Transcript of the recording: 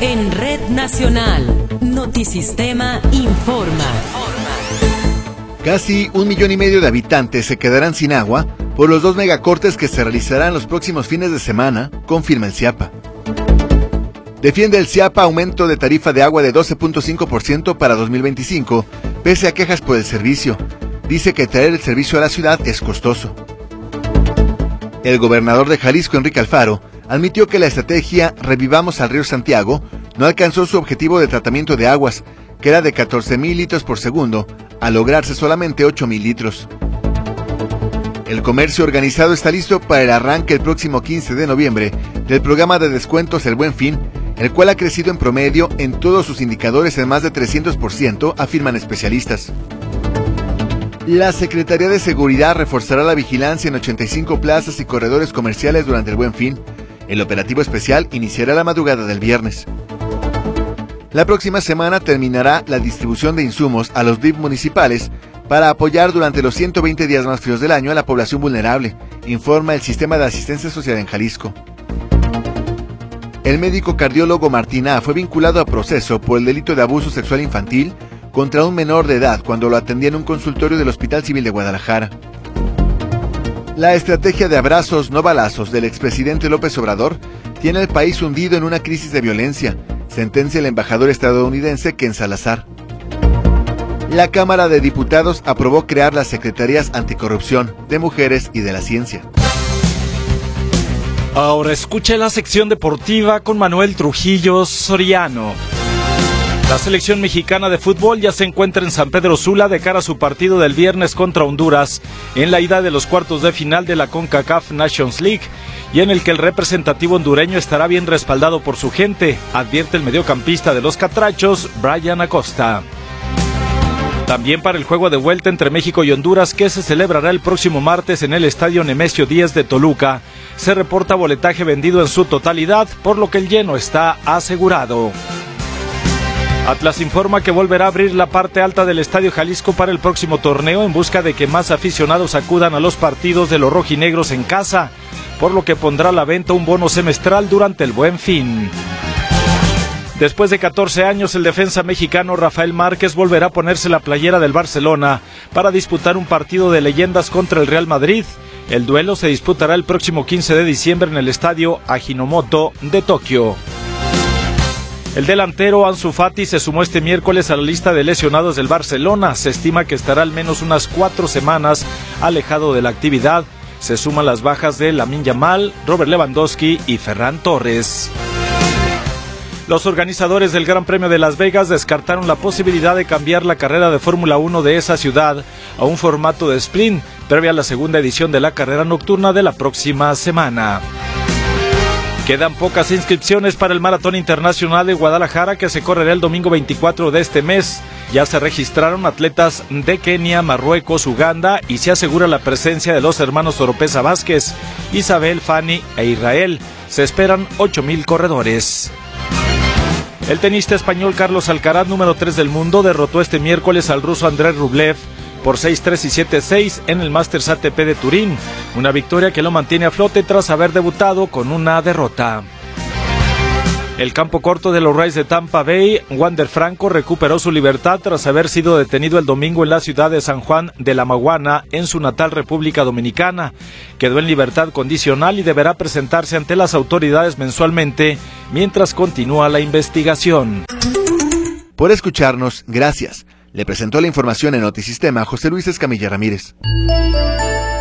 En Red Nacional, Notisistema informa. Casi 1,5 millones de habitantes se quedarán sin agua por los 2 megacortes que se realizarán los próximos fines de semana, confirma el CIAPA. Defiende el CIAPA aumento de tarifa de agua de 12.5% para 2025, pese a quejas por el servicio. Dice que traer el servicio a la ciudad es costoso. El gobernador de Jalisco, Enrique Alfaro, admitió que la estrategia Revivamos al Río Santiago no alcanzó su objetivo de tratamiento de aguas, que era de 14,000 litros por segundo, a lograrse solamente 8,000 litros. El comercio organizado está listo para el arranque el próximo 15 de noviembre del programa de descuentos El Buen Fin, el cual ha crecido en promedio en todos sus indicadores en más de 300%, afirman especialistas. La Secretaría de Seguridad reforzará la vigilancia en 85 plazas y corredores comerciales durante el Buen Fin. El operativo especial iniciará la madrugada del viernes. La próxima semana terminará la distribución de insumos a los DIF municipales para apoyar durante los 120 días más fríos del año a la población vulnerable, informa el Sistema de Asistencia Social en Jalisco. El médico cardiólogo Martín A. fue vinculado a proceso por el delito de abuso sexual infantil contra un menor de edad cuando lo atendía en un consultorio del Hospital Civil de Guadalajara. La estrategia de abrazos no balazos del expresidente López Obrador tiene al país hundido en una crisis de violencia, sentencia el embajador estadounidense Ken Salazar. La Cámara de Diputados aprobó crear las Secretarías Anticorrupción, de Mujeres y de la Ciencia. Ahora escuche la sección deportiva con Manuel Trujillo Soriano. La selección mexicana de fútbol ya se encuentra en San Pedro Sula de cara a su partido del viernes contra Honduras en la ida de los cuartos de final de la CONCACAF Nations League y en el que el representativo hondureño estará bien respaldado por su gente, advierte el mediocampista de los Catrachos, Brian Acosta. También para el juego de vuelta entre México y Honduras, que se celebrará el próximo martes en el Estadio Nemesio 10 de Toluca, se reporta boletaje vendido en su totalidad, por lo que el lleno está asegurado. Atlas informa que volverá a abrir la parte alta del Estadio Jalisco para el próximo torneo en busca de que más aficionados acudan a los partidos de los rojinegros en casa, por lo que pondrá a la venta un bono semestral durante el Buen Fin. Después de 14 años, el defensa mexicano Rafael Márquez volverá a ponerse la playera del Barcelona para disputar un partido de leyendas contra el Real Madrid. El duelo se disputará el próximo 15 de diciembre en el estadio Ajinomoto de Tokio. El delantero Ansu Fati se sumó este miércoles a la lista de lesionados del Barcelona. Se estima que estará al menos unas 4 semanas alejado de la actividad. Se suman las bajas de Lamine Yamal, Robert Lewandowski y Ferran Torres. Los organizadores del Gran Premio de Las Vegas descartaron la posibilidad de cambiar la carrera de Fórmula 1 de esa ciudad a un formato de sprint, previa a la segunda edición de la carrera nocturna de la próxima semana. Quedan pocas inscripciones para el Maratón Internacional de Guadalajara, que se correrá el domingo 24 de este mes. Ya se registraron atletas de Kenia, Marruecos, Uganda y se asegura la presencia de los hermanos Oropesa Vázquez, Isabel, Fanny e Israel. Se esperan 8,000 corredores. El tenista español Carlos Alcaraz, número 3 del mundo, derrotó este miércoles al ruso Andrei Rublev por 6-3 y 7-6 en el Masters ATP de Turín, una victoria que lo mantiene a flote tras haber debutado con una derrota. El campo corto de los Rays de Tampa Bay, Wander Franco, recuperó su libertad tras haber sido detenido el domingo en la ciudad de San Juan de la Maguana, en su natal República Dominicana. Quedó en libertad condicional y deberá presentarse ante las autoridades mensualmente mientras continúa la investigación. Por escucharnos, gracias. Le presentó la información en Notisistema José Luis Escamilla Ramírez.